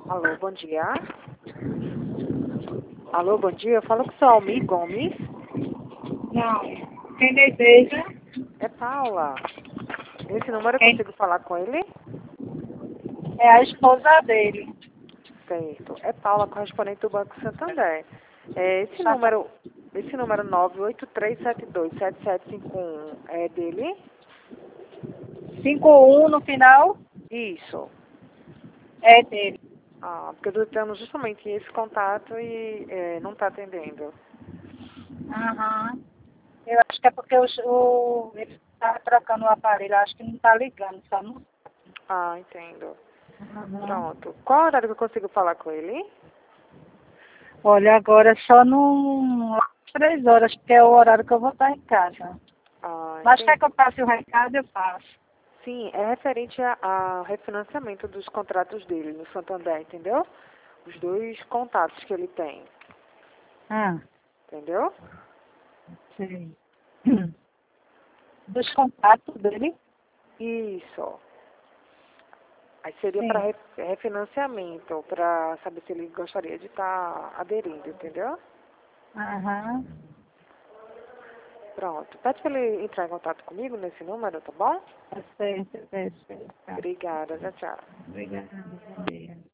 Alô, bom dia. Alô, bom dia. Eu falo com o seu Almir Gomes. Não. Quem deseja? É Paula. Nesse número eu Quem consigo falar com ele? é a esposa dele. Certo. É Paula, correspondente do Banco Santander. Esse Chama número 983727751 é dele? 51 no final, Isso. é dele. Ah, porque eu estou tendo justamente esse contato e não está atendendo. Aham. Eu acho que é porque ele está trocando o aparelho, acho que não está ligando, só não. Ah, entendo. Aham. Pronto. Qual horário que eu consigo falar com ele? Olha, agora só no 3 horas, porque é o horário que eu vou estar em casa. Ah, Mas quer entendi. que eu passe o recado, eu passo. Sim, é referente ao refinanciamento dos contratos dele no Santander, entendeu? Os dois contatos que ele tem, Ah, entendeu? sim. Dos contatos dele? Isso. Aí seria para Sim. refinanciamento, para saber se ele gostaria de estar aderindo, entendeu? Aham. Pronto. Pede para ele entrar em contato comigo nesse número, tá bom? Tá certo, tá certo. Tá. Obrigada, tchau, tchau. Obrigada, bom dia.